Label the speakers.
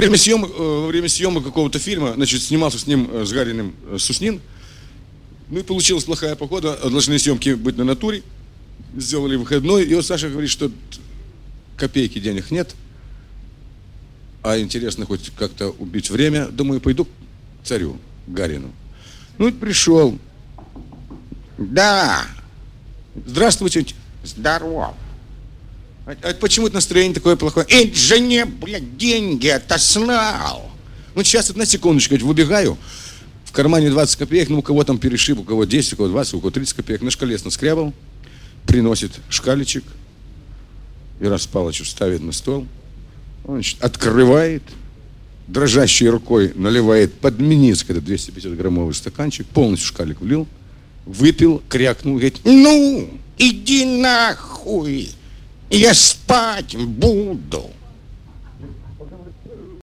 Speaker 1: во время съемок какого-то фильма, значит, снимался с ним, с Гариным, Суснин. Ну и получилась плохая погода, должны съемки быть на натуре. Сделали выходной, и вот Саша говорит, что копейки денег нет. А интересно хоть как-то убить время. Думаю, пойду к царю, Гарину. Ну и пришел. Да. Здравствуйте. Здорово. А почему это настроение такое плохое? Эти жене, блядь, деньги отослал. Ну сейчас, на секундочку, выбегаю. В кармане 20 копеек, ну у кого там перешиб, у кого 10, у кого 20, у кого 30 копеек. На шкале наскрябал, приносит шкаличек и распалочку ставит на стол. Он, значит, открывает, дрожащей рукой наливает под миниц, когда 250-граммовый стаканчик, полностью шкалик влил, выпил, крякнул, говорит, ну, иди нахуй, я спать буду.